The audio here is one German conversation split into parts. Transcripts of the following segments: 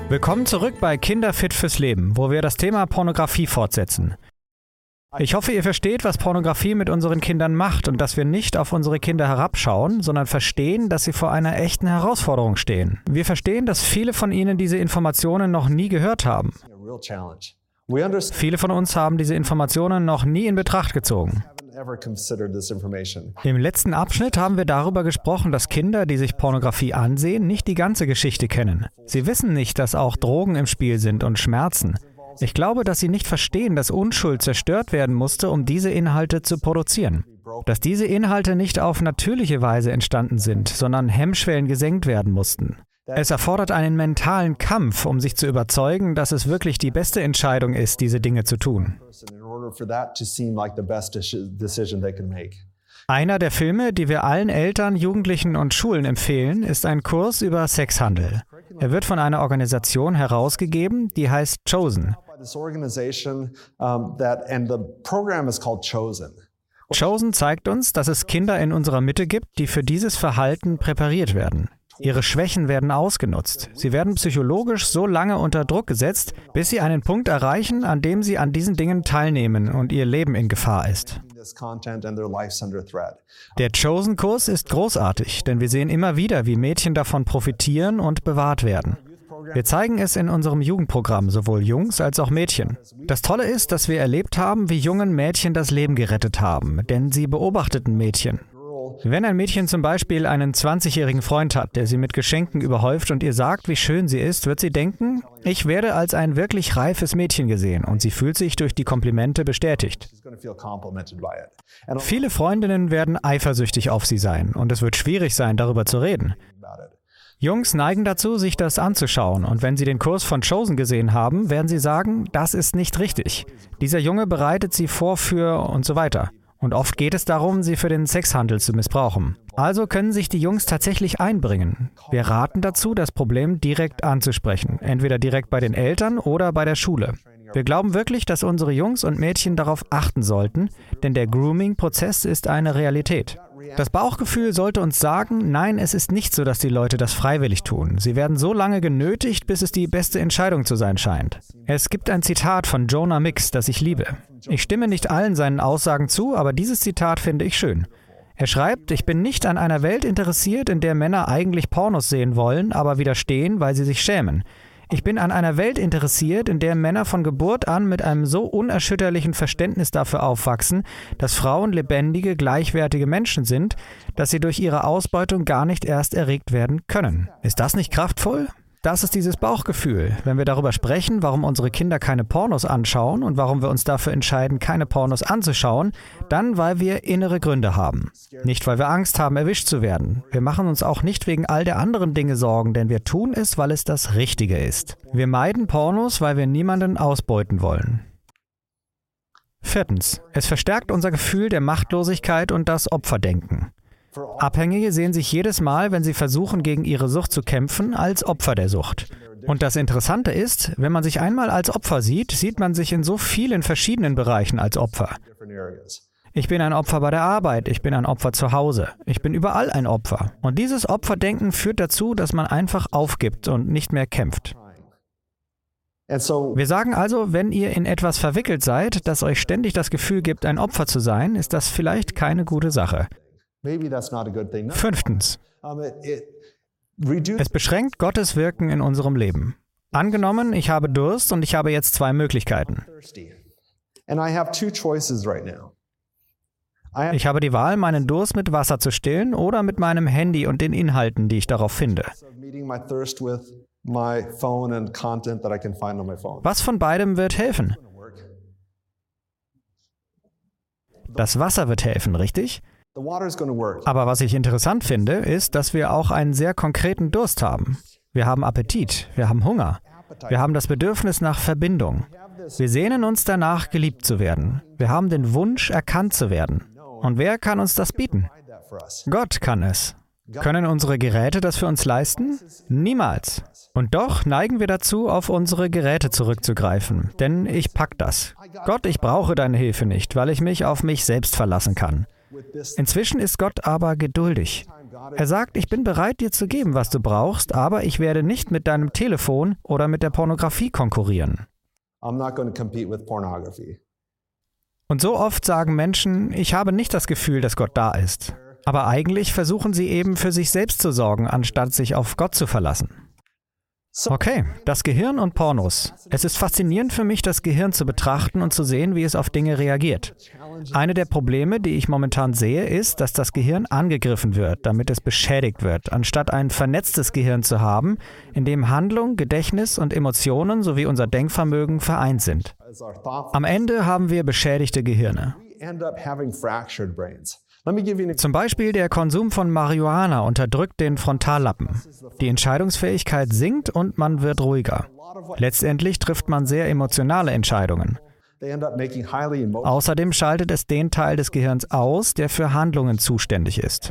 Willkommen zurück bei Kinder fit fürs Leben, wo wir das Thema Pornografie fortsetzen. Ich hoffe, ihr versteht, was Pornografie mit unseren Kindern macht und dass wir nicht auf unsere Kinder herabschauen, sondern verstehen, dass sie vor einer echten Herausforderung stehen. Wir verstehen, dass viele von ihnen diese Informationen noch nie gehört haben. Viele von uns haben diese Informationen noch nie in Betracht gezogen. Im letzten Abschnitt haben wir darüber gesprochen, dass Kinder, die sich Pornografie ansehen, nicht die ganze Geschichte kennen. Sie wissen nicht, dass auch Drogen im Spiel sind und Schmerzen. Ich glaube, dass sie nicht verstehen, dass Unschuld zerstört werden musste, um diese Inhalte zu produzieren. Dass diese Inhalte nicht auf natürliche Weise entstanden sind, sondern Hemmschwellen gesenkt werden mussten. Es erfordert einen mentalen Kampf, um sich zu überzeugen, dass es wirklich die beste Entscheidung ist, diese Dinge zu tun. Einer der Filme, die wir allen Eltern, Jugendlichen und Schulen empfehlen, ist ein Kurs über Sexhandel. Er wird von einer Organisation herausgegeben, die heißt Chosen. Chosen zeigt uns, dass es Kinder in unserer Mitte gibt, die für dieses Verhalten präpariert werden. Ihre Schwächen werden ausgenutzt. Sie werden psychologisch so lange unter Druck gesetzt, bis sie einen Punkt erreichen, an dem sie an diesen Dingen teilnehmen und ihr Leben in Gefahr ist. Der Chosen-Kurs ist großartig, denn wir sehen immer wieder, wie Mädchen davon profitieren und bewahrt werden. Wir zeigen es in unserem Jugendprogramm, sowohl Jungs als auch Mädchen. Das Tolle ist, dass wir erlebt haben, wie jungen Mädchen das Leben gerettet haben, denn sie beobachteten Mädchen. Wenn ein Mädchen zum Beispiel einen 20-jährigen Freund hat, der sie mit Geschenken überhäuft und ihr sagt, wie schön sie ist, wird sie denken, ich werde als ein wirklich reifes Mädchen gesehen und sie fühlt sich durch die Komplimente bestätigt. Viele Freundinnen werden eifersüchtig auf sie sein und es wird schwierig sein, darüber zu reden. Jungs neigen dazu, sich das anzuschauen und wenn sie den Kurs von Chosen gesehen haben, werden sie sagen, das ist nicht richtig. Dieser Junge bereitet sie vor für und so weiter. Und oft geht es darum, sie für den Sexhandel zu missbrauchen. Also können sich die Jungs tatsächlich einbringen. Wir raten dazu, das Problem direkt anzusprechen, entweder direkt bei den Eltern oder bei der Schule. Wir glauben wirklich, dass unsere Jungs und Mädchen darauf achten sollten, denn der Grooming-Prozess ist eine Realität. Das Bauchgefühl sollte uns sagen, nein, es ist nicht so, dass die Leute das freiwillig tun. Sie werden so lange genötigt, bis es die beste Entscheidung zu sein scheint. Es gibt ein Zitat von Jonah Mix, das ich liebe. Ich stimme nicht allen seinen Aussagen zu, aber dieses Zitat finde ich schön. Er schreibt, ich bin nicht an einer Welt interessiert, in der Männer eigentlich Pornos sehen wollen, aber widerstehen, weil sie sich schämen. Ich bin an einer Welt interessiert, in der Männer von Geburt an mit einem so unerschütterlichen Verständnis dafür aufwachsen, dass Frauen lebendige, gleichwertige Menschen sind, dass sie durch ihre Ausbeutung gar nicht erst erregt werden können. Ist das nicht kraftvoll? Das ist dieses Bauchgefühl. Wenn wir darüber sprechen, warum unsere Kinder keine Pornos anschauen und warum wir uns dafür entscheiden, keine Pornos anzuschauen, dann, weil wir innere Gründe haben. Nicht, weil wir Angst haben, erwischt zu werden. Wir machen uns auch nicht wegen all der anderen Dinge Sorgen, denn wir tun es, weil es das Richtige ist. Wir meiden Pornos, weil wir niemanden ausbeuten wollen. 4. Es verstärkt unser Gefühl der Machtlosigkeit und das Opferdenken. Abhängige sehen sich jedes Mal, wenn sie versuchen, gegen ihre Sucht zu kämpfen, als Opfer der Sucht. Und das Interessante ist, wenn man sich einmal als Opfer sieht, sieht man sich in so vielen verschiedenen Bereichen als Opfer. Ich bin ein Opfer bei der Arbeit, ich bin ein Opfer zu Hause, ich bin überall ein Opfer. Und dieses Opferdenken führt dazu, dass man einfach aufgibt und nicht mehr kämpft. Wir sagen also, wenn ihr in etwas verwickelt seid, das euch ständig das Gefühl gibt, ein Opfer zu sein, ist das vielleicht keine gute Sache. 5. Es beschränkt Gottes Wirken in unserem Leben. Angenommen, ich habe Durst und ich habe jetzt 2 Möglichkeiten. Ich habe die Wahl, meinen Durst mit Wasser zu stillen oder mit meinem Handy und den Inhalten, die ich darauf finde. Was von beidem wird helfen? Das Wasser wird helfen, richtig? Aber was ich interessant finde, ist, dass wir auch einen sehr konkreten Durst haben. Wir haben Appetit, wir haben Hunger, wir haben das Bedürfnis nach Verbindung. Wir sehnen uns danach, geliebt zu werden. Wir haben den Wunsch, erkannt zu werden. Und wer kann uns das bieten? Gott kann es. Können unsere Geräte das für uns leisten? Niemals. Und doch neigen wir dazu, auf unsere Geräte zurückzugreifen. Denn ich pack das. Gott, ich brauche deine Hilfe nicht, weil ich mich auf mich selbst verlassen kann. Inzwischen ist Gott aber geduldig. Er sagt, ich bin bereit, dir zu geben, was du brauchst, aber ich werde nicht mit deinem Telefon oder mit der Pornografie konkurrieren. Und so oft sagen Menschen, ich habe nicht das Gefühl, dass Gott da ist. Aber eigentlich versuchen sie eben für sich selbst zu sorgen, anstatt sich auf Gott zu verlassen. Okay, das Gehirn und Pornos. Es ist faszinierend für mich, das Gehirn zu betrachten und zu sehen, wie es auf Dinge reagiert. Eine der Probleme, die ich momentan sehe, ist, dass das Gehirn angegriffen wird, damit es beschädigt wird, anstatt ein vernetztes Gehirn zu haben, in dem Handlung, Gedächtnis und Emotionen sowie unser Denkvermögen vereint sind. Am Ende haben wir beschädigte Gehirne. Zum Beispiel der Konsum von Marihuana unterdrückt den Frontallappen. Die Entscheidungsfähigkeit sinkt und man wird ruhiger. Letztendlich trifft man sehr emotionale Entscheidungen. Außerdem schaltet es den Teil des Gehirns aus, der für Handlungen zuständig ist.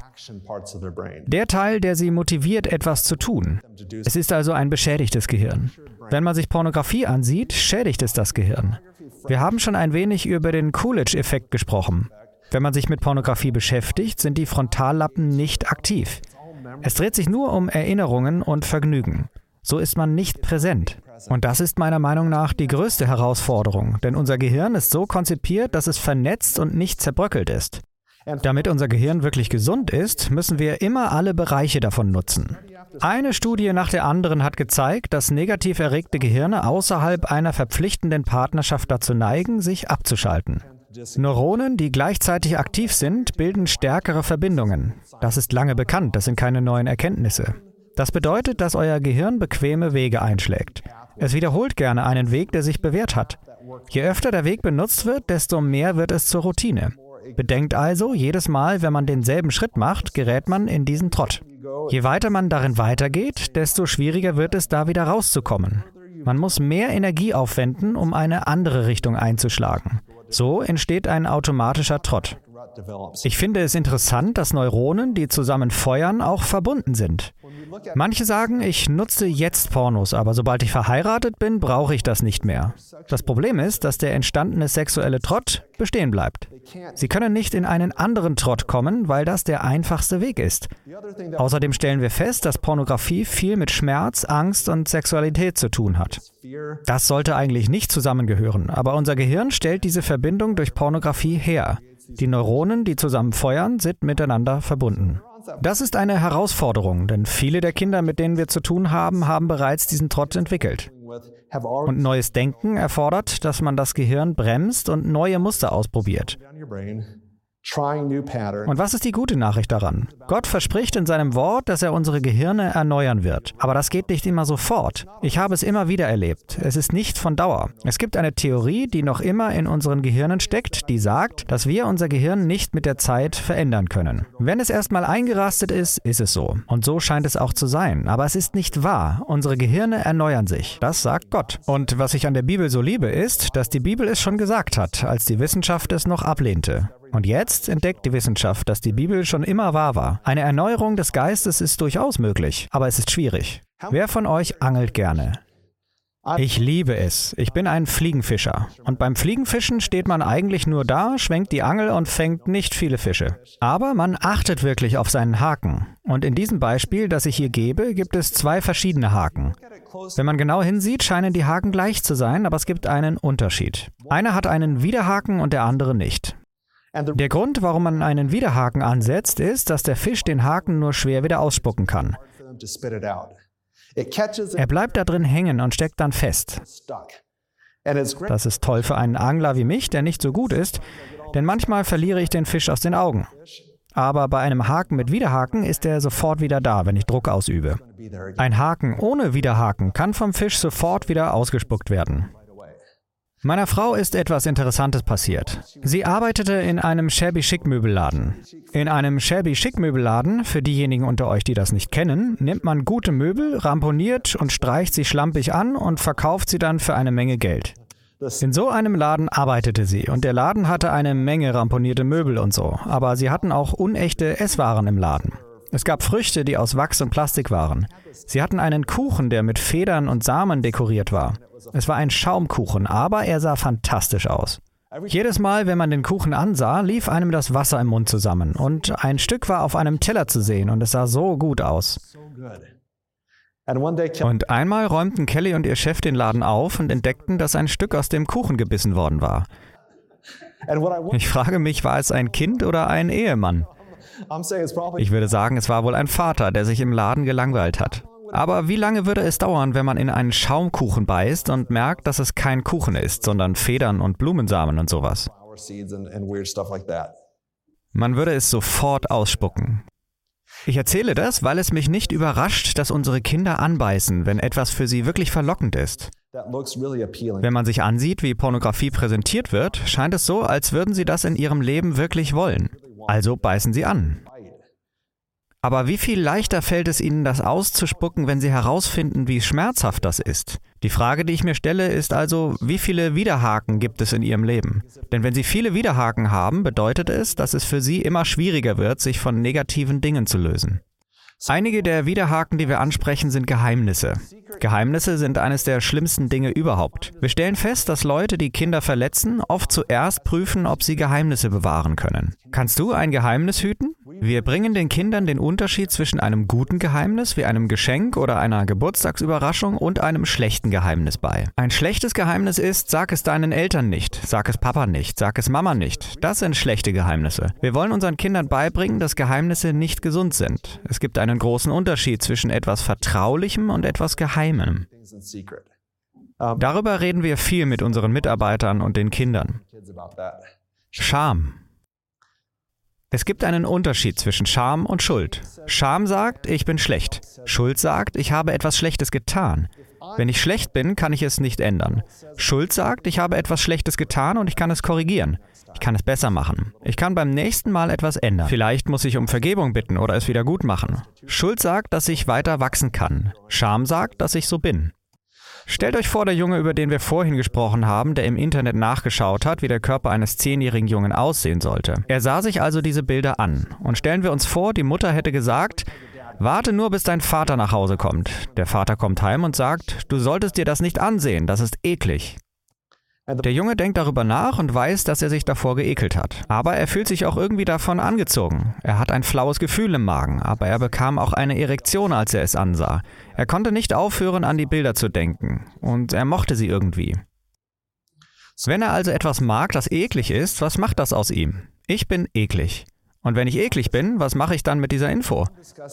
Der Teil, der sie motiviert, etwas zu tun. Es ist also ein beschädigtes Gehirn. Wenn man sich Pornografie ansieht, schädigt es das Gehirn. Wir haben schon ein wenig über den Coolidge-Effekt gesprochen. Wenn man sich mit Pornografie beschäftigt, sind die Frontallappen nicht aktiv. Es dreht sich nur um Erinnerungen und Vergnügen. So ist man nicht präsent. Und das ist meiner Meinung nach die größte Herausforderung, denn unser Gehirn ist so konzipiert, dass es vernetzt und nicht zerbröckelt ist. Damit unser Gehirn wirklich gesund ist, müssen wir immer alle Bereiche davon nutzen. Eine Studie nach der anderen hat gezeigt, dass negativ erregte Gehirne außerhalb einer verpflichtenden Partnerschaft dazu neigen, sich abzuschalten. Neuronen, die gleichzeitig aktiv sind, bilden stärkere Verbindungen. Das ist lange bekannt, das sind keine neuen Erkenntnisse. Das bedeutet, dass euer Gehirn bequeme Wege einschlägt. Es wiederholt gerne einen Weg, der sich bewährt hat. Je öfter der Weg benutzt wird, desto mehr wird es zur Routine. Bedenkt also, jedes Mal, wenn man denselben Schritt macht, gerät man in diesen Trott. Je weiter man darin weitergeht, desto schwieriger wird es, da wieder rauszukommen. Man muss mehr Energie aufwenden, um eine andere Richtung einzuschlagen. So entsteht ein automatischer Trott. Ich finde es interessant, dass Neuronen, die zusammen feuern, auch verbunden sind. Manche sagen, ich nutze jetzt Pornos, aber sobald ich verheiratet bin, brauche ich das nicht mehr. Das Problem ist, dass der entstandene sexuelle Trott bestehen bleibt. Sie können nicht in einen anderen Trott kommen, weil das der einfachste Weg ist. Außerdem stellen wir fest, dass Pornografie viel mit Schmerz, Angst und Sexualität zu tun hat. Das sollte eigentlich nicht zusammengehören, aber unser Gehirn stellt diese Verbindung durch Pornografie her. Die Neuronen, die zusammen feuern, sind miteinander verbunden. Das ist eine Herausforderung, denn viele der Kinder, mit denen wir zu tun haben, haben bereits diesen Trott entwickelt. Und neues Denken erfordert, dass man das Gehirn bremst und neue Muster ausprobiert. Und was ist die gute Nachricht daran? Gott verspricht in seinem Wort, dass er unsere Gehirne erneuern wird. Aber das geht nicht immer sofort. Ich habe es immer wieder erlebt. Es ist nicht von Dauer. Es gibt eine Theorie, die noch immer in unseren Gehirnen steckt, die sagt, dass wir unser Gehirn nicht mit der Zeit verändern können. Wenn es erstmal eingerastet ist, ist es so. Und so scheint es auch zu sein. Aber es ist nicht wahr. Unsere Gehirne erneuern sich. Das sagt Gott. Und was ich an der Bibel so liebe, ist, dass die Bibel es schon gesagt hat, als die Wissenschaft es noch ablehnte. Und jetzt entdeckt die Wissenschaft, dass die Bibel schon immer wahr war. Eine Erneuerung des Geistes ist durchaus möglich, aber es ist schwierig. Wer von euch angelt gerne? Ich liebe es. Ich bin ein Fliegenfischer. Und beim Fliegenfischen steht man eigentlich nur da, schwenkt die Angel und fängt nicht viele Fische. Aber man achtet wirklich auf seinen Haken. Und in diesem Beispiel, das ich hier gebe, gibt es 2 verschiedene Haken. Wenn man genau hinsieht, scheinen die Haken gleich zu sein, aber es gibt einen Unterschied. Einer hat einen Widerhaken und der andere nicht. Der Grund, warum man einen Widerhaken ansetzt, ist, dass der Fisch den Haken nur schwer wieder ausspucken kann. Er bleibt da drin hängen und steckt dann fest. Das ist toll für einen Angler wie mich, der nicht so gut ist, denn manchmal verliere ich den Fisch aus den Augen. Aber bei einem Haken mit Widerhaken ist er sofort wieder da, wenn ich Druck ausübe. Ein Haken ohne Widerhaken kann vom Fisch sofort wieder ausgespuckt werden. Meiner Frau ist etwas Interessantes passiert. Sie arbeitete in einem Shabby-Chic-Möbelladen. In einem Shabby-Chic-Möbelladen, für diejenigen unter euch, die das nicht kennen, nimmt man gute Möbel, ramponiert und streicht sie schlampig an und verkauft sie dann für eine Menge Geld. In so einem Laden arbeitete sie und der Laden hatte eine Menge ramponierte Möbel und so, aber sie hatten auch unechte Esswaren im Laden. Es gab Früchte, die aus Wachs und Plastik waren. Sie hatten einen Kuchen, der mit Federn und Samen dekoriert war. Es war ein Schaumkuchen, aber er sah fantastisch aus. Jedes Mal, wenn man den Kuchen ansah, lief einem das Wasser im Mund zusammen und ein Stück war auf einem Teller zu sehen und es sah so gut aus. Und einmal räumten Kelly und ihr Chef den Laden auf und entdeckten, dass ein Stück aus dem Kuchen gebissen worden war. Ich frage mich, war es ein Kind oder ein Ehemann? Ich würde sagen, es war wohl ein Vater, der sich im Laden gelangweilt hat. Aber wie lange würde es dauern, wenn man in einen Schaumkuchen beißt und merkt, dass es kein Kuchen ist, sondern Federn und Blumensamen und sowas? Man würde es sofort ausspucken. Ich erzähle das, weil es mich nicht überrascht, dass unsere Kinder anbeißen, wenn etwas für sie wirklich verlockend ist. Wenn man sich ansieht, wie Pornografie präsentiert wird, scheint es so, als würden sie das in ihrem Leben wirklich wollen. Also beißen sie an. Aber wie viel leichter fällt es ihnen, das auszuspucken, wenn sie herausfinden, wie schmerzhaft das ist? Die Frage, die ich mir stelle, ist also, wie viele Widerhaken gibt es in ihrem Leben? Denn wenn sie viele Widerhaken haben, bedeutet es, dass es für sie immer schwieriger wird, sich von negativen Dingen zu lösen. Einige der Widerhaken, die wir ansprechen, sind Geheimnisse. Geheimnisse sind eines der schlimmsten Dinge überhaupt. Wir stellen fest, dass Leute, die Kinder verletzen, oft zuerst prüfen, ob sie Geheimnisse bewahren können. Kannst du ein Geheimnis hüten? Wir bringen den Kindern den Unterschied zwischen einem guten Geheimnis wie einem Geschenk oder einer Geburtstagsüberraschung und einem schlechten Geheimnis bei. Ein schlechtes Geheimnis ist, sag es deinen Eltern nicht, sag es Papa nicht, sag es Mama nicht. Das sind schlechte Geheimnisse. Wir wollen unseren Kindern beibringen, dass Geheimnisse nicht gesund sind. Es gibt einen großen Unterschied zwischen etwas Vertraulichem und etwas Geheimem. Darüber reden wir viel mit unseren Mitarbeitern und den Kindern. Scham. Es gibt einen Unterschied zwischen Scham und Schuld. Scham sagt, ich bin schlecht. Schuld sagt, ich habe etwas Schlechtes getan. Wenn ich schlecht bin, kann ich es nicht ändern. Schuld sagt, ich habe etwas Schlechtes getan und ich kann es korrigieren. Ich kann es besser machen. Ich kann beim nächsten Mal etwas ändern. Vielleicht muss ich um Vergebung bitten oder es wieder gut machen. Schuld sagt, dass ich weiter wachsen kann. Scham sagt, dass ich so bin. Stellt euch vor, der Junge, über den wir vorhin gesprochen haben, der im Internet nachgeschaut hat, wie der Körper eines 10-jährigen Jungen aussehen sollte. Er sah sich also diese Bilder an. Und stellen wir uns vor, die Mutter hätte gesagt, warte nur, bis dein Vater nach Hause kommt. Der Vater kommt heim und sagt, du solltest dir das nicht ansehen, das ist eklig. Der Junge denkt darüber nach und weiß, dass er sich davor geekelt hat. Aber er fühlt sich auch irgendwie davon angezogen. Er hat ein flaues Gefühl im Magen, aber er bekam auch eine Erektion, als er es ansah. Er konnte nicht aufhören, an die Bilder zu denken. Und er mochte sie irgendwie. Wenn er also etwas mag, das eklig ist, was macht das aus ihm? Ich bin eklig. Und wenn ich eklig bin, was mache ich dann mit dieser Info?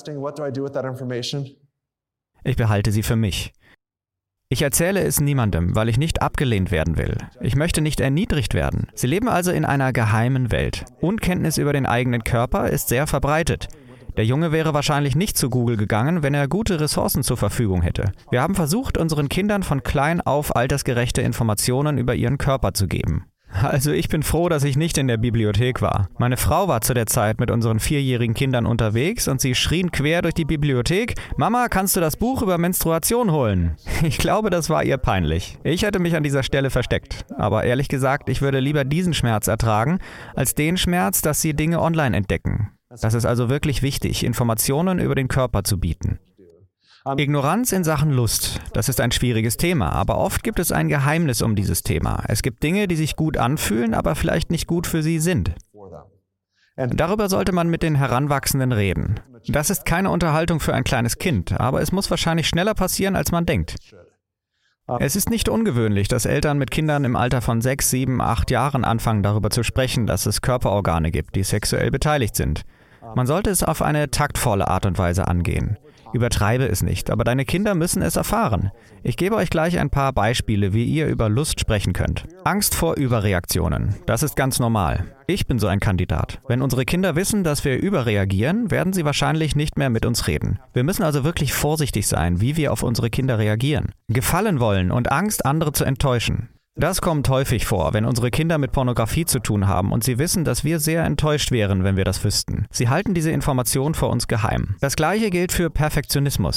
Ich behalte sie für mich. Ich erzähle es niemandem, weil ich nicht abgelehnt werden will. Ich möchte nicht erniedrigt werden. Sie leben also in einer geheimen Welt. Unkenntnis über den eigenen Körper ist sehr verbreitet. Der Junge wäre wahrscheinlich nicht zu Google gegangen, wenn er gute Ressourcen zur Verfügung hätte. Wir haben versucht, unseren Kindern von klein auf altersgerechte Informationen über ihren Körper zu geben. Also ich bin froh, dass ich nicht in der Bibliothek war. Meine Frau war zu der Zeit mit unseren 4-jährigen Kindern unterwegs und sie schrien quer durch die Bibliothek, Mama, kannst du das Buch über Menstruation holen? Ich glaube, das war ihr peinlich. Ich hätte mich an dieser Stelle versteckt. Aber ehrlich gesagt, ich würde lieber diesen Schmerz ertragen, als den Schmerz, dass sie Dinge online entdecken. Das ist also wirklich wichtig, Informationen über den Körper zu bieten. Ignoranz in Sachen Lust. Das ist ein schwieriges Thema, aber oft gibt es ein Geheimnis um dieses Thema. Es gibt Dinge, die sich gut anfühlen, aber vielleicht nicht gut für sie sind. Darüber sollte man mit den Heranwachsenden reden. Das ist keine Unterhaltung für ein kleines Kind, aber es muss wahrscheinlich schneller passieren, als man denkt. Es ist nicht ungewöhnlich, dass Eltern mit Kindern im Alter von 6, 7, 8 Jahren anfangen, darüber zu sprechen, dass es Körperorgane gibt, die sexuell beteiligt sind. Man sollte es auf eine taktvolle Art und Weise angehen. Übertreibe es nicht, aber deine Kinder müssen es erfahren. Ich gebe euch gleich ein paar Beispiele, wie ihr über Lust sprechen könnt. Angst vor Überreaktionen. Das ist ganz normal. Ich bin so ein Kandidat. Wenn unsere Kinder wissen, dass wir überreagieren, werden sie wahrscheinlich nicht mehr mit uns reden. Wir müssen also wirklich vorsichtig sein, wie wir auf unsere Kinder reagieren. Gefallen wollen und Angst, andere zu enttäuschen. Das kommt häufig vor, wenn unsere Kinder mit Pornografie zu tun haben und sie wissen, dass wir sehr enttäuscht wären, wenn wir das wüssten. Sie halten diese Information vor uns geheim. Das Gleiche gilt für Perfektionismus.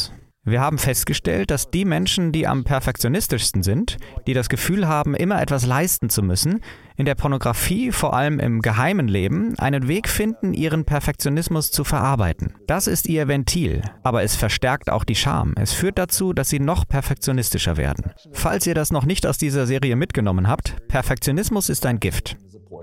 Wir haben festgestellt, dass die Menschen, die am perfektionistischsten sind, die das Gefühl haben, immer etwas leisten zu müssen, in der Pornografie, vor allem im geheimen Leben, einen Weg finden, ihren Perfektionismus zu verarbeiten. Das ist ihr Ventil, aber es verstärkt auch die Scham. Es führt dazu, dass sie noch perfektionistischer werden. Falls ihr das noch nicht aus dieser Serie mitgenommen habt, Perfektionismus ist ein Gift.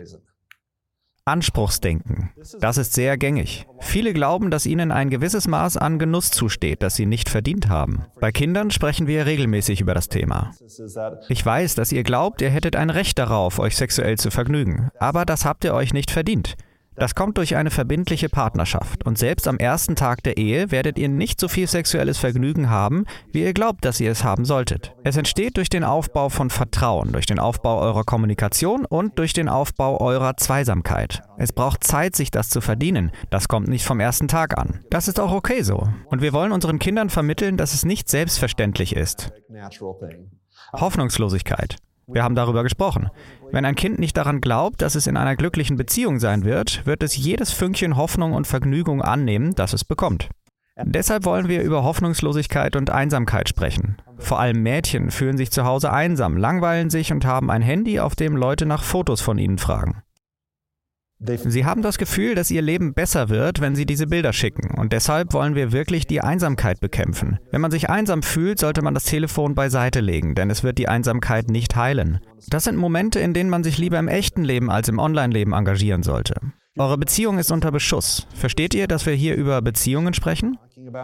Anspruchsdenken. Das ist sehr gängig. Viele glauben, dass ihnen ein gewisses Maß an Genuss zusteht, das sie nicht verdient haben. Bei Kindern sprechen wir regelmäßig über das Thema. Ich weiß, dass ihr glaubt, ihr hättet ein Recht darauf, euch sexuell zu vergnügen, aber das habt ihr euch nicht verdient. Das kommt durch eine verbindliche Partnerschaft und selbst am ersten Tag der Ehe werdet ihr nicht so viel sexuelles Vergnügen haben, wie ihr glaubt, dass ihr es haben solltet. Es entsteht durch den Aufbau von Vertrauen, durch den Aufbau eurer Kommunikation und durch den Aufbau eurer Zweisamkeit. Es braucht Zeit, sich das zu verdienen. Das kommt nicht vom ersten Tag an. Das ist auch okay so. Und wir wollen unseren Kindern vermitteln, dass es nicht selbstverständlich ist. Hoffnungslosigkeit. Wir haben darüber gesprochen. Wenn ein Kind nicht daran glaubt, dass es in einer glücklichen Beziehung sein wird, wird es jedes Fünkchen Hoffnung und Vergnügung annehmen, das es bekommt. Deshalb wollen wir über Hoffnungslosigkeit und Einsamkeit sprechen. Vor allem Mädchen fühlen sich zu Hause einsam, langweilen sich und haben ein Handy, auf dem Leute nach Fotos von ihnen fragen. Sie haben das Gefühl, dass ihr Leben besser wird, wenn sie diese Bilder schicken. Und deshalb wollen wir wirklich die Einsamkeit bekämpfen. Wenn man sich einsam fühlt, sollte man das Telefon beiseite legen, denn es wird die Einsamkeit nicht heilen. Das sind Momente, in denen man sich lieber im echten Leben als im Online-Leben engagieren sollte. Eure Beziehung ist unter Beschuss. Versteht ihr, dass wir hier über Beziehungen sprechen?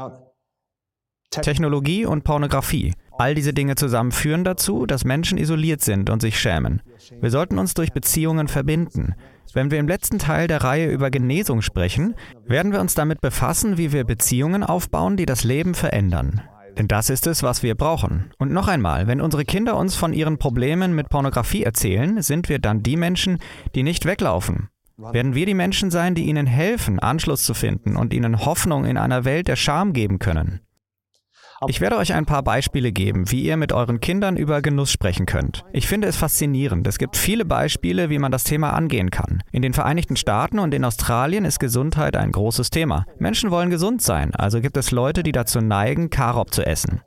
Technologie und Pornografie. All diese Dinge zusammen führen dazu, dass Menschen isoliert sind und sich schämen. Wir sollten uns durch Beziehungen verbinden. Wenn wir im letzten Teil der Reihe über Genesung sprechen, werden wir uns damit befassen, wie wir Beziehungen aufbauen, die das Leben verändern. Denn das ist es, was wir brauchen. Und noch einmal, wenn unsere Kinder uns von ihren Problemen mit Pornografie erzählen, sind wir dann die Menschen, die nicht weglaufen. Werden wir die Menschen sein, die ihnen helfen, Anschluss zu finden und ihnen Hoffnung in einer Welt der Scham geben können. Ich werde euch ein paar Beispiele geben, wie ihr mit euren Kindern über Genuss sprechen könnt. Ich finde es faszinierend. Es gibt viele Beispiele, wie man das Thema angehen kann. In den Vereinigten Staaten und in Australien ist Gesundheit ein großes Thema. Menschen wollen gesund sein, also gibt es Leute, die dazu neigen, Carob zu essen.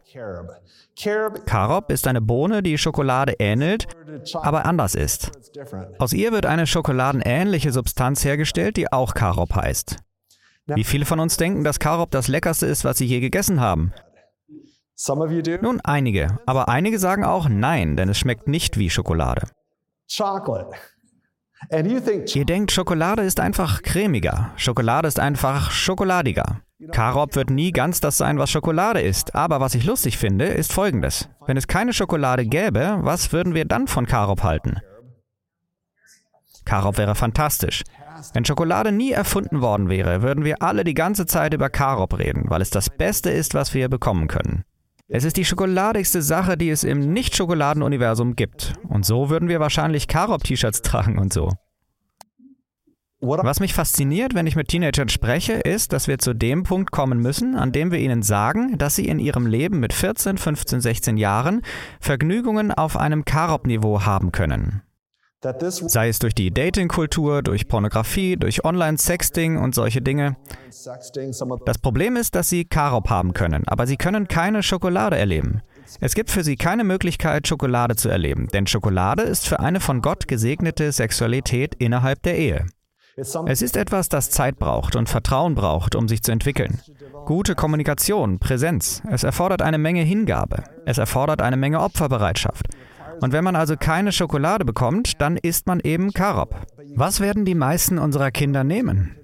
Carob ist eine Bohne, die Schokolade ähnelt, aber anders ist. Aus ihr wird eine schokoladenähnliche Substanz hergestellt, die auch Carob heißt. Wie viele von uns denken, dass Carob das Leckerste ist, was sie je gegessen haben? Nun, einige. Aber einige sagen auch nein, denn es schmeckt nicht wie Schokolade. Ihr denkt, Schokolade ist einfach cremiger. Schokolade ist einfach schokoladiger. Carob wird nie ganz das sein, was Schokolade ist. Aber was ich lustig finde, ist Folgendes. Wenn es keine Schokolade gäbe, was würden wir dann von Carob halten? Carob wäre fantastisch. Wenn Schokolade nie erfunden worden wäre, würden wir alle die ganze Zeit über Carob reden, weil es das Beste ist, was wir bekommen können. Es ist die schokoladigste Sache, die es im Nicht-Schokoladen-Universum gibt. Und so würden wir wahrscheinlich Carob-T-Shirts tragen und so. Was mich fasziniert, wenn ich mit Teenagern spreche, ist, dass wir zu dem Punkt kommen müssen, an dem wir ihnen sagen, dass sie in ihrem Leben mit 14, 15, 16 Jahren Vergnügungen auf einem Carob-Niveau haben können. Sei es durch die Dating-Kultur, durch Pornografie, durch Online-Sexting und solche Dinge. Das Problem ist, dass sie Carob haben können, aber sie können keine Schokolade erleben. Es gibt für sie keine Möglichkeit, Schokolade zu erleben, denn Schokolade ist für eine von Gott gesegnete Sexualität innerhalb der Ehe. Es ist etwas, das Zeit braucht und Vertrauen braucht, um sich zu entwickeln. Gute Kommunikation, Präsenz. Es erfordert eine Menge Hingabe. Es erfordert eine Menge Opferbereitschaft. Und wenn man also keine Schokolade bekommt, dann isst man eben Carob. Was werden die meisten unserer Kinder nehmen?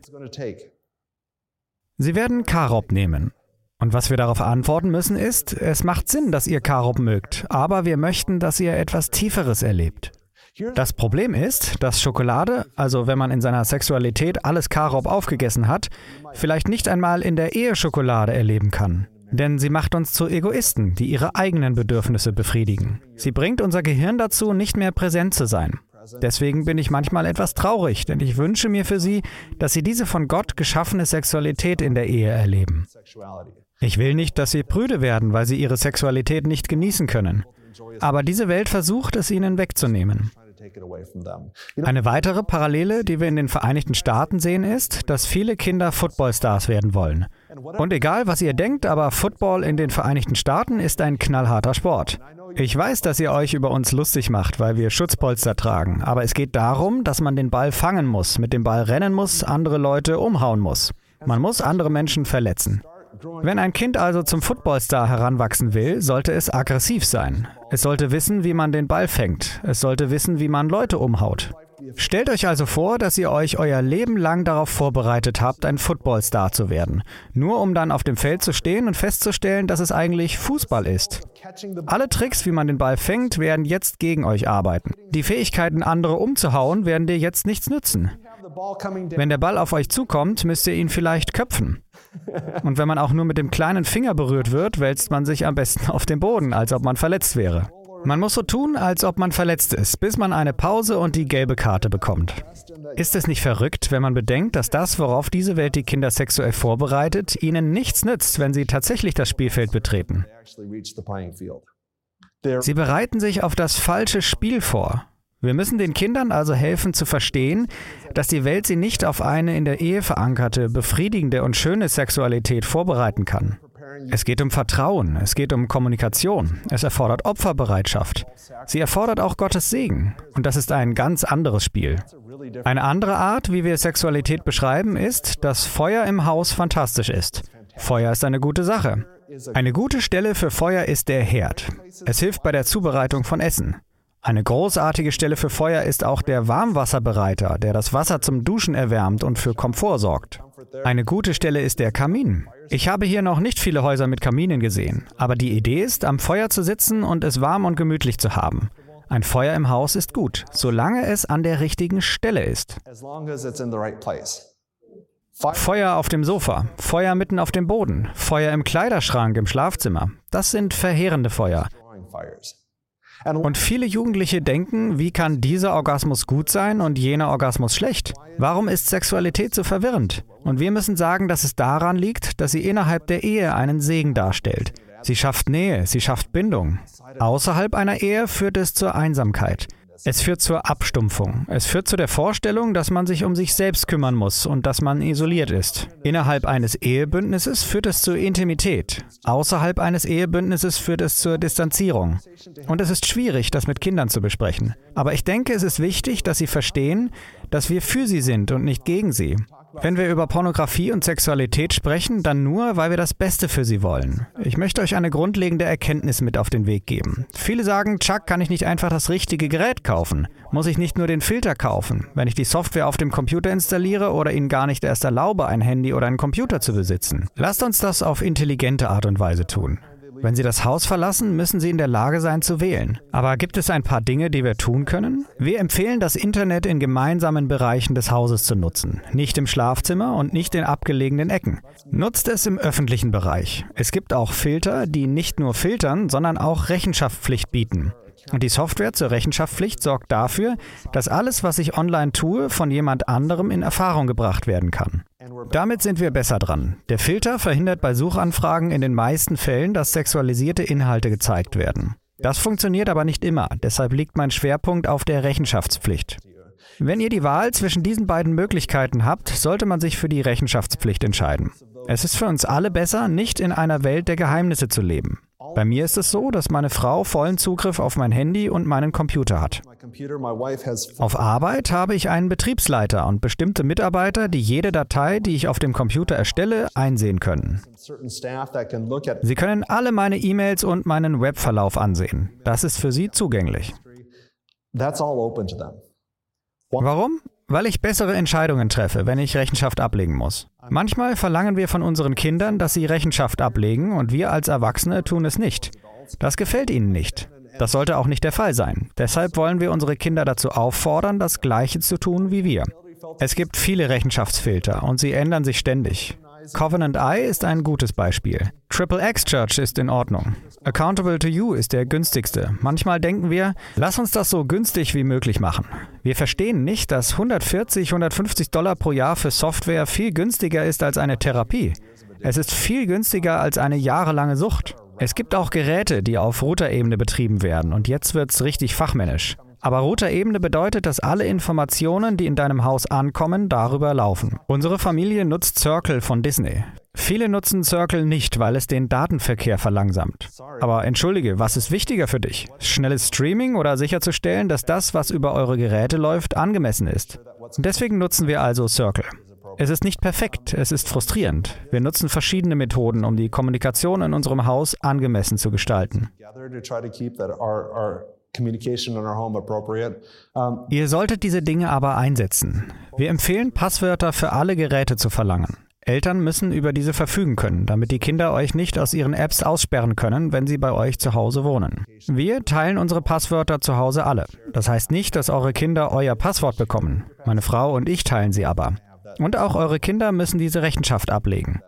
Sie werden Carob nehmen. Und was wir darauf antworten müssen ist, es macht Sinn, dass ihr Carob mögt, aber wir möchten, dass ihr etwas Tieferes erlebt. Das Problem ist, dass Schokolade, also wenn man in seiner Sexualität alles Carob aufgegessen hat, vielleicht nicht einmal in der Ehe Schokolade erleben kann. Denn sie macht uns zu Egoisten, die ihre eigenen Bedürfnisse befriedigen. Sie bringt unser Gehirn dazu, nicht mehr präsent zu sein. Deswegen bin ich manchmal etwas traurig, denn ich wünsche mir für sie, dass sie diese von Gott geschaffene Sexualität in der Ehe erleben. Ich will nicht, dass sie prüde werden, weil sie ihre Sexualität nicht genießen können. Aber diese Welt versucht, es ihnen wegzunehmen. Eine weitere Parallele, die wir in den Vereinigten Staaten sehen, ist, dass viele Kinder Footballstars werden wollen. Und egal, was ihr denkt, aber Football in den Vereinigten Staaten ist ein knallharter Sport. Ich weiß, dass ihr euch über uns lustig macht, weil wir Schutzpolster tragen, aber es geht darum, dass man den Ball fangen muss, mit dem Ball rennen muss, andere Leute umhauen muss. Man muss andere Menschen verletzen. Wenn ein Kind also zum Footballstar heranwachsen will, sollte es aggressiv sein. Es sollte wissen, wie man den Ball fängt. Es sollte wissen, wie man Leute umhaut. Stellt euch also vor, dass ihr euch euer Leben lang darauf vorbereitet habt, ein Footballstar zu werden. Nur um dann auf dem Feld zu stehen und festzustellen, dass es eigentlich Fußball ist. Alle Tricks, wie man den Ball fängt, werden jetzt gegen euch arbeiten. Die Fähigkeiten, andere umzuhauen, werden dir jetzt nichts nützen. Wenn der Ball auf euch zukommt, müsst ihr ihn vielleicht köpfen. Und wenn man auch nur mit dem kleinen Finger berührt wird, wälzt man sich am besten auf den Boden, als ob man verletzt wäre. Man muss so tun, als ob man verletzt ist, bis man eine Pause und die gelbe Karte bekommt. Ist es nicht verrückt, wenn man bedenkt, dass das, worauf diese Welt die Kinder sexuell vorbereitet, ihnen nichts nützt, wenn sie tatsächlich das Spielfeld betreten? Sie bereiten sich auf das falsche Spiel vor. Wir müssen den Kindern also helfen zu verstehen, dass die Welt sie nicht auf eine in der Ehe verankerte, befriedigende und schöne Sexualität vorbereiten kann. Es geht um Vertrauen, es geht um Kommunikation, es erfordert Opferbereitschaft. Sie erfordert auch Gottes Segen. Und das ist ein ganz anderes Spiel. Eine andere Art, wie wir Sexualität beschreiben, ist, dass Feuer im Haus fantastisch ist. Feuer ist eine gute Sache. Eine gute Stelle für Feuer ist der Herd. Es hilft bei der Zubereitung von Essen. Eine großartige Stelle für Feuer ist auch der Warmwasserbereiter, der das Wasser zum Duschen erwärmt und für Komfort sorgt. Eine gute Stelle ist der Kamin. Ich habe hier noch nicht viele Häuser mit Kaminen gesehen, aber die Idee ist, am Feuer zu sitzen und es warm und gemütlich zu haben. Ein Feuer im Haus ist gut, solange es an der richtigen Stelle ist. Feuer auf dem Sofa, Feuer mitten auf dem Boden, Feuer im Kleiderschrank im Schlafzimmer. Das sind verheerende Feuer. Und viele Jugendliche denken, wie kann dieser Orgasmus gut sein und jener Orgasmus schlecht? Warum ist Sexualität so verwirrend? Und wir müssen sagen, dass es daran liegt, dass sie innerhalb der Ehe einen Segen darstellt. Sie schafft Nähe, sie schafft Bindung. Außerhalb einer Ehe führt es zur Einsamkeit. Es führt zur Abstumpfung. Es führt zu der Vorstellung, dass man sich um sich selbst kümmern muss und dass man isoliert ist. Innerhalb eines Ehebündnisses führt es zur Intimität. Außerhalb eines Ehebündnisses führt es zur Distanzierung. Und es ist schwierig, das mit Kindern zu besprechen. Aber ich denke, es ist wichtig, dass sie verstehen, dass wir für sie sind und nicht gegen sie. Wenn wir über Pornografie und Sexualität sprechen, dann nur, weil wir das Beste für sie wollen. Ich möchte euch eine grundlegende Erkenntnis mit auf den Weg geben. Viele sagen, Chuck, kann ich nicht einfach das richtige Gerät kaufen? Muss ich nicht nur den Filter kaufen, wenn ich die Software auf dem Computer installiere oder ihnen gar nicht erst erlaube, ein Handy oder einen Computer zu besitzen? Lasst uns das auf intelligente Art und Weise tun. Wenn Sie das Haus verlassen, müssen Sie in der Lage sein zu wählen. Aber gibt es ein paar Dinge, die wir tun können? Wir empfehlen, das Internet in gemeinsamen Bereichen des Hauses zu nutzen. Nicht im Schlafzimmer und nicht in abgelegenen Ecken. Nutzt es im öffentlichen Bereich. Es gibt auch Filter, die nicht nur filtern, sondern auch Rechenschaftspflicht bieten. Und die Software zur Rechenschaftspflicht sorgt dafür, dass alles, was ich online tue, von jemand anderem in Erfahrung gebracht werden kann. Damit sind wir besser dran. Der Filter verhindert bei Suchanfragen in den meisten Fällen, dass sexualisierte Inhalte gezeigt werden. Das funktioniert aber nicht immer, deshalb liegt mein Schwerpunkt auf der Rechenschaftspflicht. Wenn ihr die Wahl zwischen diesen beiden Möglichkeiten habt, sollte man sich für die Rechenschaftspflicht entscheiden. Es ist für uns alle besser, nicht in einer Welt der Geheimnisse zu leben. Bei mir ist es so, dass meine Frau vollen Zugriff auf mein Handy und meinen Computer hat. Auf Arbeit habe ich einen Betriebsleiter und bestimmte Mitarbeiter, die jede Datei, die ich auf dem Computer erstelle, einsehen können. Sie können alle meine E-Mails und meinen Webverlauf ansehen. Das ist für sie zugänglich. Warum? Weil ich bessere Entscheidungen treffe, wenn ich Rechenschaft ablegen muss. Manchmal verlangen wir von unseren Kindern, dass sie Rechenschaft ablegen und wir als Erwachsene tun es nicht. Das gefällt ihnen nicht. Das sollte auch nicht der Fall sein. Deshalb wollen wir unsere Kinder dazu auffordern, das Gleiche zu tun wie wir. Es gibt viele Rechenschaftsfilter und sie ändern sich ständig. Covenant Eye ist ein gutes Beispiel. XXX Church ist in Ordnung. Accountable to You ist der günstigste. Manchmal denken wir, lass uns das so günstig wie möglich machen. Wir verstehen nicht, dass $140-150 pro Jahr für Software viel günstiger ist als eine Therapie. Es ist viel günstiger als eine jahrelange Sucht. Es gibt auch Geräte, die auf Routerebene betrieben werden und jetzt wird's richtig fachmännisch. Aber Routerebene bedeutet, dass alle Informationen, die in deinem Haus ankommen, darüber laufen. Unsere Familie nutzt Circle von Disney. Viele nutzen Circle nicht, weil es den Datenverkehr verlangsamt. Aber entschuldige, was ist wichtiger für dich? Schnelles Streaming oder sicherzustellen, dass das, was über eure Geräte läuft, angemessen ist? Deswegen nutzen wir also Circle. Es ist nicht perfekt, es ist frustrierend. Wir nutzen verschiedene Methoden, um die Kommunikation in unserem Haus angemessen zu gestalten. Ihr solltet diese Dinge aber einsetzen. Wir empfehlen, Passwörter für alle Geräte zu verlangen. Eltern müssen über diese verfügen können, damit die Kinder euch nicht aus ihren Apps aussperren können, wenn sie bei euch zu Hause wohnen. Wir teilen unsere Passwörter zu Hause alle. Das heißt nicht, dass eure Kinder euer Passwort bekommen. Meine Frau und ich teilen sie aber. Und auch eure Kinder müssen diese Rechenschaft ablegen.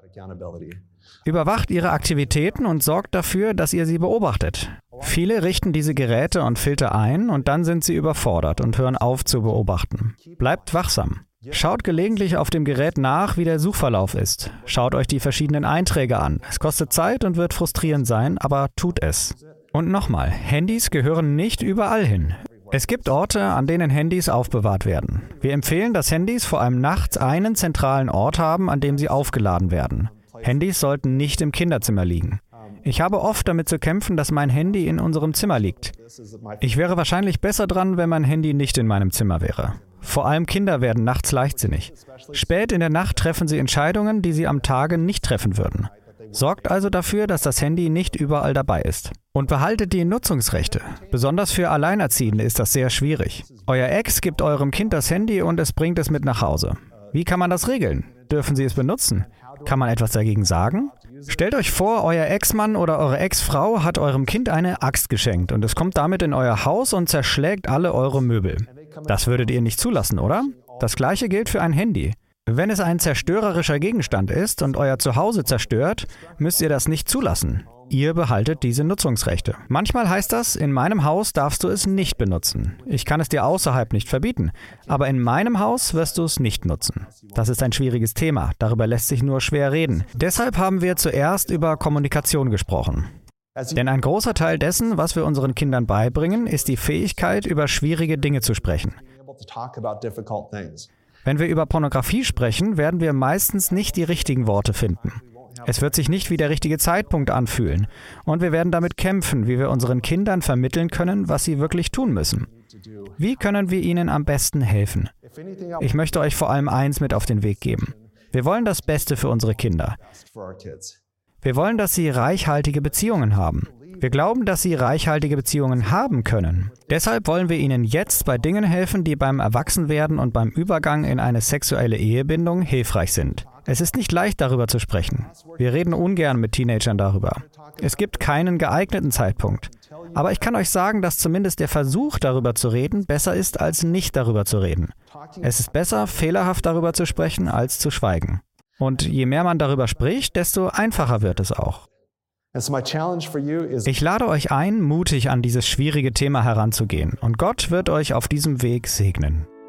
Überwacht ihre Aktivitäten und sorgt dafür, dass ihr sie beobachtet. Viele richten diese Geräte und Filter ein und dann sind sie überfordert und hören auf zu beobachten. Bleibt wachsam. Schaut gelegentlich auf dem Gerät nach, wie der Suchverlauf ist. Schaut euch die verschiedenen Einträge an. Es kostet Zeit und wird frustrierend sein, aber tut es. Und nochmal, Handys gehören nicht überall hin. Es gibt Orte, an denen Handys aufbewahrt werden. Wir empfehlen, dass Handys vor allem nachts einen zentralen Ort haben, an dem sie aufgeladen werden. Handys sollten nicht im Kinderzimmer liegen. Ich habe oft damit zu kämpfen, dass mein Handy in unserem Zimmer liegt. Ich wäre wahrscheinlich besser dran, wenn mein Handy nicht in meinem Zimmer wäre. Vor allem Kinder werden nachts leichtsinnig. Spät in der Nacht treffen sie Entscheidungen, die sie am Tage nicht treffen würden. Sorgt also dafür, dass das Handy nicht überall dabei ist. Und behaltet die Nutzungsrechte. Besonders für Alleinerziehende ist das sehr schwierig. Euer Ex gibt eurem Kind das Handy und es bringt es mit nach Hause. Wie kann man das regeln? Dürfen sie es benutzen? Kann man etwas dagegen sagen? Stellt euch vor, euer Ex-Mann oder eure Ex-Frau hat eurem Kind eine Axt geschenkt und es kommt damit in euer Haus und zerschlägt alle eure Möbel. Das würdet ihr nicht zulassen, oder? Das Gleiche gilt für ein Handy. Wenn es ein zerstörerischer Gegenstand ist und euer Zuhause zerstört, müsst ihr das nicht zulassen. Ihr behaltet diese Nutzungsrechte. Manchmal heißt das, in meinem Haus darfst du es nicht benutzen. Ich kann es dir außerhalb nicht verbieten, aber in meinem Haus wirst du es nicht nutzen. Das ist ein schwieriges Thema, darüber lässt sich nur schwer reden. Deshalb haben wir zuerst über Kommunikation gesprochen. Denn ein großer Teil dessen, was wir unseren Kindern beibringen, ist die Fähigkeit, über schwierige Dinge zu sprechen. Wenn wir über Pornografie sprechen, werden wir meistens nicht die richtigen Worte finden. Es wird sich nicht wie der richtige Zeitpunkt anfühlen. Und wir werden damit kämpfen, wie wir unseren Kindern vermitteln können, was sie wirklich tun müssen. Wie können wir ihnen am besten helfen? Ich möchte euch vor allem eins mit auf den Weg geben. Wir wollen das Beste für unsere Kinder. Wir wollen, dass sie reichhaltige Beziehungen haben. Wir glauben, dass sie reichhaltige Beziehungen haben können. Deshalb wollen wir ihnen jetzt bei Dingen helfen, die beim Erwachsenwerden und beim Übergang in eine sexuelle Ehebindung hilfreich sind. Es ist nicht leicht, darüber zu sprechen. Wir reden ungern mit Teenagern darüber. Es gibt keinen geeigneten Zeitpunkt. Aber ich kann euch sagen, dass zumindest der Versuch, darüber zu reden, besser ist, als nicht darüber zu reden. Es ist besser, fehlerhaft darüber zu sprechen, als zu schweigen. Und je mehr man darüber spricht, desto einfacher wird es auch. Ich lade euch ein, mutig an dieses schwierige Thema heranzugehen, und Gott wird euch auf diesem Weg segnen.